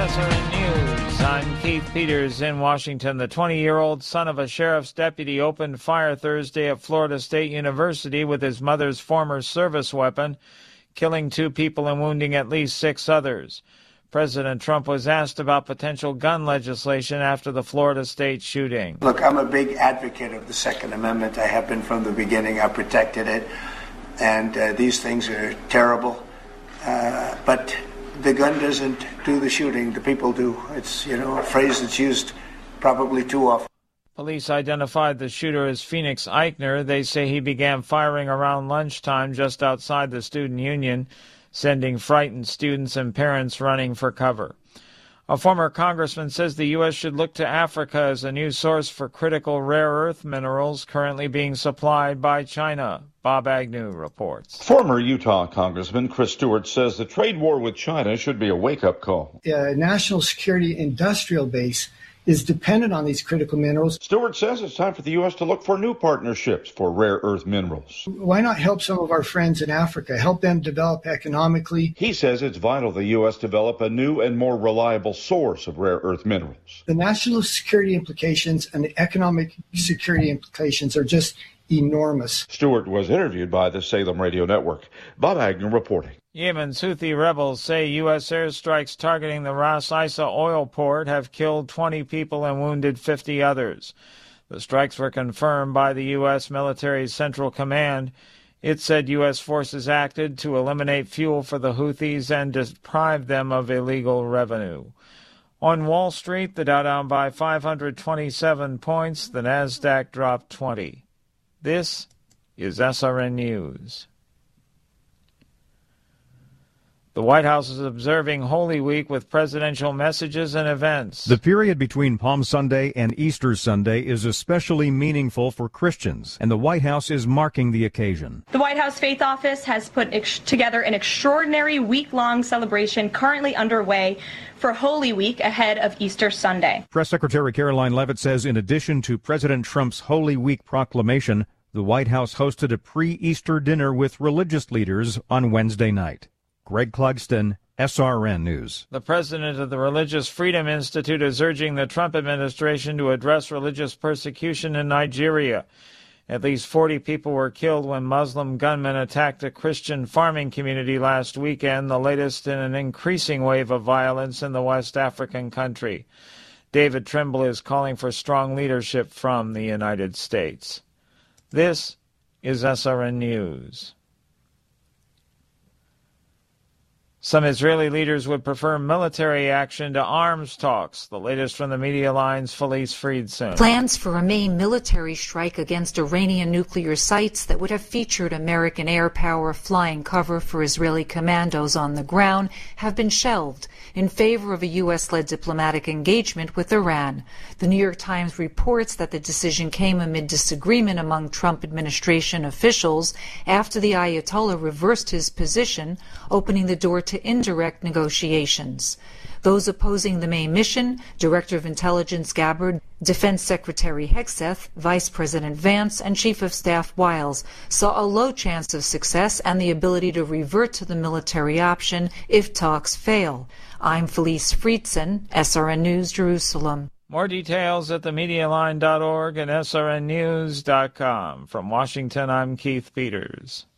SRN News. I'm Keith Peters in Washington. The 20-year-old son of a sheriff's deputy opened fire Thursday at Florida State University with his mother's former service weapon, killing 2 people and wounding at least 6 others. President Trump was asked about potential gun legislation after the Florida State shooting. Look, I'm a big advocate of the Second Amendment. I have been from the beginning. I protected it. And these things are terrible. But the gun doesn't do the shooting. The people do. It's, a phrase that's used probably too often. Police identified the shooter as Phoenix Eichner. They say he began firing around lunchtime just outside the student union, sending frightened students and parents running for cover. A former congressman says the U.S. should look to Africa as a new source for critical rare earth minerals currently being supplied by China. Bob Agnew reports. Former Utah Congressman Chris Stewart says the trade war with China should be a wake-up call. The national security industrial base is dependent on these critical minerals. Stewart says it's time for the U.S. to look for new partnerships for rare earth minerals. Why not help some of our friends in Africa, help them develop economically? He says it's vital the U.S. develop a new and more reliable source of rare earth minerals. The national security implications and the economic security implications are just enormous. Stewart was interviewed by the Salem Radio Network. Bob Agnew reporting. Yemen's Houthi rebels say U.S. airstrikes targeting the Ras Isa oil port have killed 20 people and wounded 50 others. The strikes were confirmed by the U.S. military's Central Command. It said U.S. forces acted to eliminate fuel for the Houthis and deprive them of illegal revenue. On Wall Street, the Dow down by 527 points. The Nasdaq dropped 20. This is SRN News. The White House is observing Holy Week with presidential messages and events. The period between Palm Sunday and Easter Sunday is especially meaningful for Christians, and the White House is marking the occasion. The White House Faith Office has put together an extraordinary week-long celebration currently underway for Holy Week ahead of Easter Sunday. Press Secretary Caroline Leavitt says in addition to President Trump's Holy Week proclamation, the White House hosted a pre-Easter dinner with religious leaders on Wednesday night. Greg Clugston, SRN News. The president of the Religious Freedom Institute is urging the Trump administration to address religious persecution in Nigeria. At least 40 people were killed when Muslim gunmen attacked a Christian farming community last weekend, the latest in an increasing wave of violence in the West African country. David Trimble is calling for strong leadership from the United States. This is SRN News. Some Israeli leaders would prefer military action to arms talks. The latest from the Media Line's Felice Friedson. Plans for a May military strike against Iranian nuclear sites that would have featured American air power flying cover for Israeli commandos on the ground have been shelved in favor of a U.S.-led diplomatic engagement with Iran. The New York Times reports that the decision came amid disagreement among Trump administration officials after the Ayatollah reversed his position, opening the door to indirect negotiations. Those opposing the May mission, Director of Intelligence Gabbard, Defense Secretary Hegseth, Vice President Vance, and Chief of Staff Wiles, saw a low chance of success and the ability to revert to the military option if talks fail. I'm Felice Friedson, SRN News, Jerusalem. More details at themedialine.org and srnnews.com. From Washington, I'm Keith Peters.